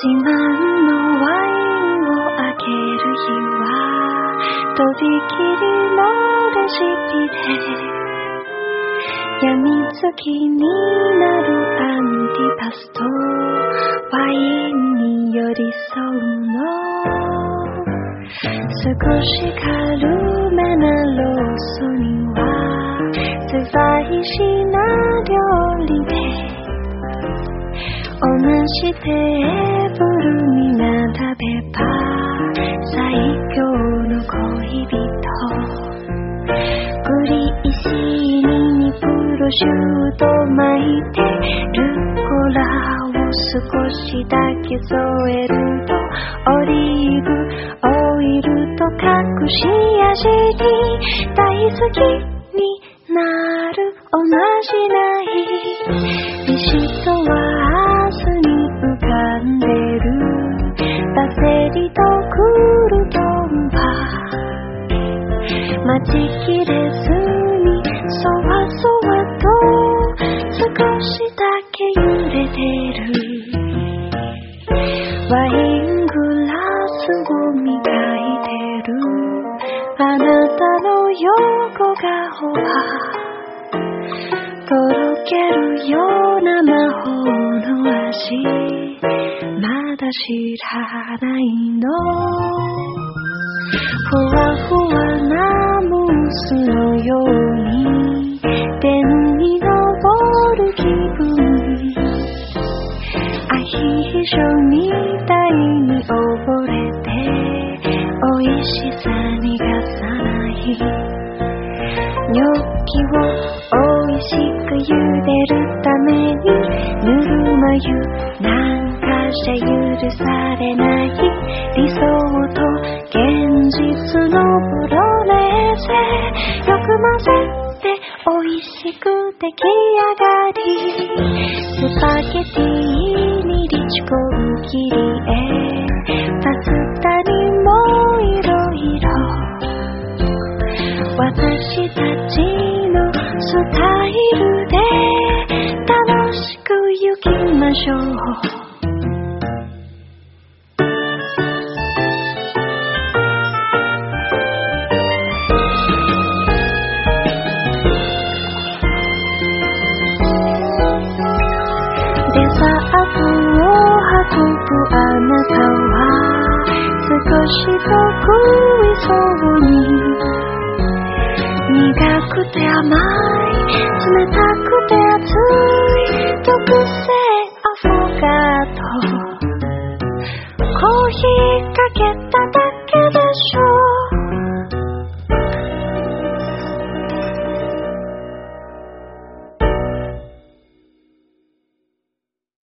満のワインを開ける日はとびきりのレシピで病みつきになるアンティパスとワインに寄り添うの少し軽めなロースにはスパイシーな料理で同じテーブルに並べば最強の恋人グリーシーニにプロシュート巻いてルコラを少しだけ添えるとオリーブオイルと隠し味に大好きになる同じナイビシとは明日に浮かんでるパセリとクルトンは待ちきれずにそわそわと少しだけ揺れてるワイングラスを磨いてるあなたの横顔はとろけるような魔法の味まだ知らないのふわふわなムースのように天に昇る気分アヒージョみたいに溺れて美味しさ逃がさないニョッキを美味しく茹でるためにぬるま湯なんかじゃ許されない理想と現実のプロレーゼよく混ぜて美味しく出来上がりスパゲティにリチコン切り絵パスタにもいろいろ私たちのスタイルで楽しく行きましょうデザートを運ぶあなたは少し得意そうに苦くて甘い冷たくて熱い特製アフォガードコーヒーかけて